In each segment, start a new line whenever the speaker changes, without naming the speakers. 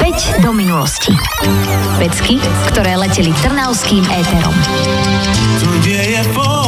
Späť do minulosti. Pecky, ktoré leteli trnavským éterom.
Tu nie je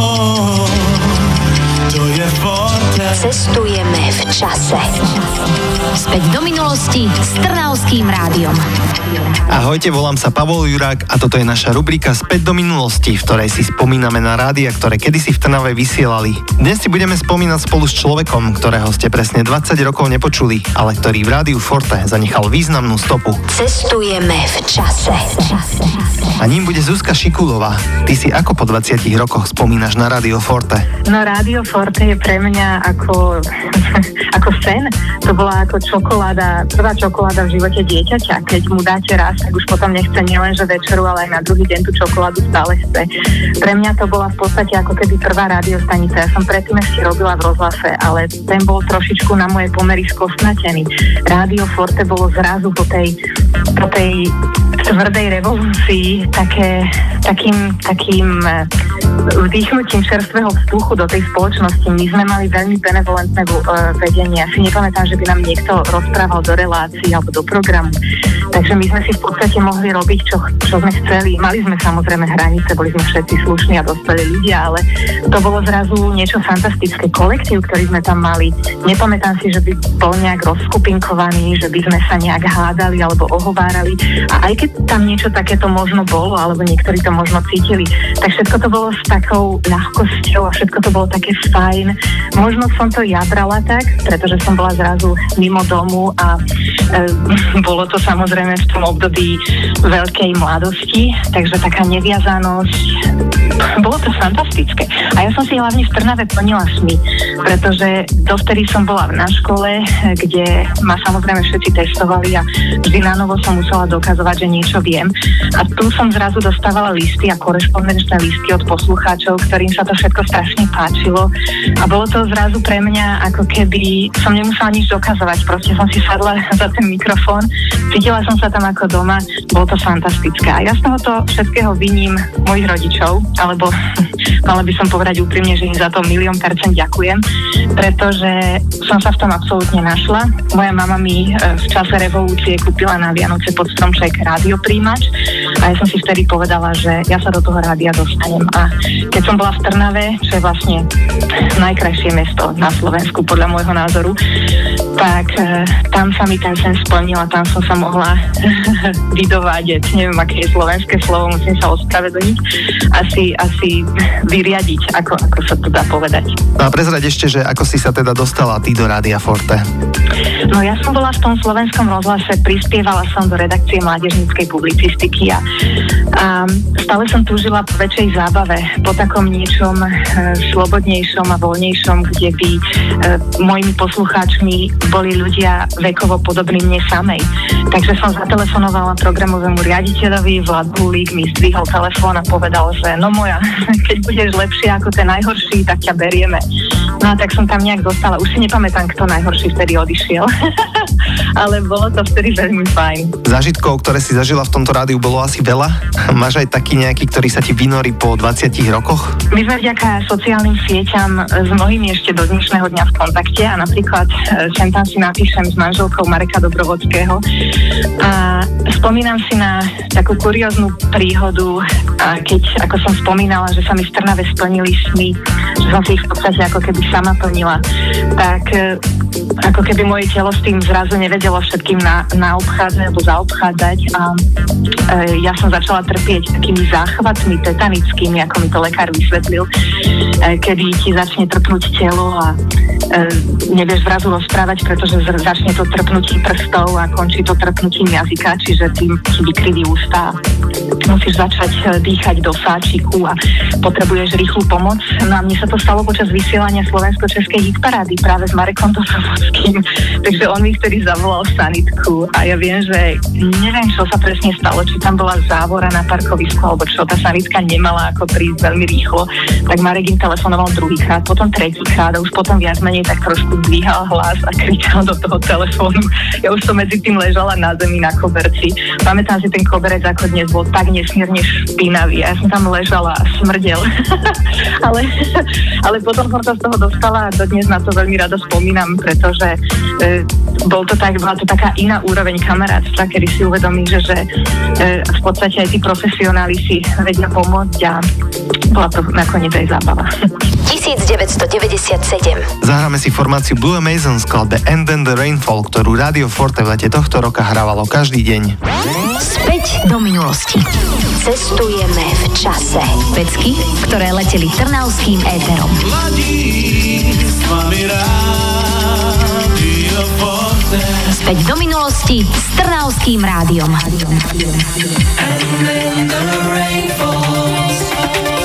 to je Forte.
Cestujeme v čase. Späť do minulosti s Trnavským rádiom.
Ahojte, volám sa Pavol Jurák a toto je naša rubrika Späť do minulosti, v ktorej si spomíname na rádia, ktoré kedysi v Trnave vysielali. Dnes si budeme spomínať spolu s človekom, ktorého ste presne 20 rokov nepočuli, ale ktorý v rádiu Forte zanechal významnú stopu.
Cestujeme v čase.
A ním bude Zuzka Šikulová. Ty si ako po 20 rokoch spomínaš na rádio Forte?
No rádio Forte je pre mňa ako sen. To bola ako čokoláda, prvá čokoláda v živote dieťaťa. Keď mu dáte raz, tak už potom nechce nielenže večeru, ale aj na druhý deň tú čokoládu stále chce. Pre mňa to bola v podstate ako keby prvá rádiostanica. Ja som predtým ešte robila v rozhlase, ale ten bol trošičku na moje pomery skostnatený. Rádio Forte bolo zrazu po tej tvrdej revolúcii takým vdýchnutím čerstvého vzduchu do tej spoločnosti. My sme mali veľmi benevolentné vedenie. Ja si nepamätám, že by nám niekto rozprával do relácií alebo do programu. Takže my sme si v podstate mohli robiť, čo sme chceli. Mali sme samozrejme hranice, boli sme všetci slušní a dospelí ľudia, ale to bolo zrazu niečo fantastické. Kolektív, ktorý sme tam mali. Nepamätám si, že by bol nejak rozkupinkovaný, že by sme sa nejak hádali alebo ohovárali. A aj keď tam niečo takéto možno bolo, alebo niektorí to možno cítili, tak všetko to bolo s takou ľahkosťou a všetko to bolo také fajn. Možno som to ja brala tak, pretože som bola zrazu mimo domu a bolo to samozrejme v tom období veľkej mladosti, takže taká neviazanosť. Bolo to fantastické. A ja som si hlavne v Trnave plnila sny, pretože dovtedy som bola na škole, kde ma samozrejme všetci testovali a vždy na novo som musela dokazovať, že niečo viem. A tu som zrazu dostávala listy a korešpondenčné listy od poslucháčov, ktorým sa to všetko strašne páčilo. A bolo to zrazu pre mňa, ako keby som nemusela nič dokazovať. Proste som si sadla za ten mikrofón, cítila som sa tam ako doma, bolo to fantastické. A ja z tohoto všetkého viním mojich rodičov, alebo mala by som povedať úprimne, že im za to 1,000,000% ďakujem, pretože som sa v tom absolútne našla. Moja mama mi v čase revolúcie kúpila na Vianoce pod stromček rádiopríjimač a ja som si vtedy povedala, že ja sa do toho rádia dostanem. A keď som bola v Trnave, čo je vlastne najkrajšie mesto na Slovensku podľa môjho názoru, tak tam sa mi ten sen splnil a tam som sa mohla vydovádeť, neviem, aké je slovenské slovo, musím sa ospravedlniť, asi vyriadiť, ako sa to dá povedať.
No a prezrať ešte, že ako si sa teda dostala ty do Rádia Forte?
No ja som bola v tom slovenskom rozhlase, prispievala som do redakcie mládežníckej publicistiky a stále som túžila po väčšej zábave, po takom niečom slobodnejšom a voľnejšom, kde by mojimi poslucháčmi boli ľudia vekovo podobní mne samej. Takže som zatelefonovala programovému riaditeľovi, Vlad Hulík mi zdvihol telefón a povedal, že no moja, keď budeš lepšia ako ten najhorší, tak ťa berieme. No a tak som tam nejak dostala. Už si nepamätám, kto najhorší vtedy odišiel. Ale bolo to vtedy veľmi fajn.
Zážitkov, ktoré si zažila v tomto rádiu, bolo asi veľa? Máš aj taký nejaký, ktorý sa ti vynorí po 20 rokoch?
My sme vďaka sociálnym sieťam s mnohými ešte do dnešného dňa v kontakte a napríklad sem tam si napíšem s manželkou Mareka Dobrovodského a spomínam si na takú kurióznu príhodu, a keď, ako som spomínala, že sa mi v Trnave splnili sny, že som si ich v podstate ako keby sama plnila, tak ako keby moje telo s tým zrazu nevedelo všetkým naobchádzať alebo zaobchádzať a ja som začala trpieť takými záchvatmi tetanickými, ako mi to lekár vysvetlil, kedy ti začne trpnúť telo a nevieš zrazu rozprávať, pretože začne to trpnutím prstov a končí to trpnutím jazyka, čiže tým ti vykryví ústa. Musíš začať dýchať do sáčiku a potrebuješ rýchlu pomoc. No a mne sa to stalo počas vysielania slovensko-českej hitparády práve s Marekom Dobrovodským. Takže on mi vtedy zavolal sanitku a ja viem, že neviem, čo sa presne stalo, či tam bola závora na parkovisku alebo čo, tá sanitka nemala ako prísť veľmi rýchlo. Tak Marek im telefonoval druhýkrát, potom tretíkrát a už potom viac menej tak trošku dvíhal hlas a kričal do toho telefónu. Ja už som medzi tým ležala na zemi na koberci. Pamätám si ten koberec, ako dnes bol tak nesmierne špinavý. Ja som tam ležala a smrdel. ale potom som sa z toho dostala a dodnes na to veľmi rada spomínam, pretože bol to bola to taká iná úroveň kamarátstva, kedy si uvedomíš, že v podstate aj tí profesionáli si vedia pomôcť a bola to nakoniec aj zábava.
1997.
Zahráme si formáciu Blue Amazon v skladbe And Then The Rainfall, ktorú Radio Forte v lete tohto roka hrávalo každý deň.
Späť do minulosti. Cestujeme v čase. Pecky, ktoré leteli trnavským éterom. Späť do minulosti s Trnavským rádiom.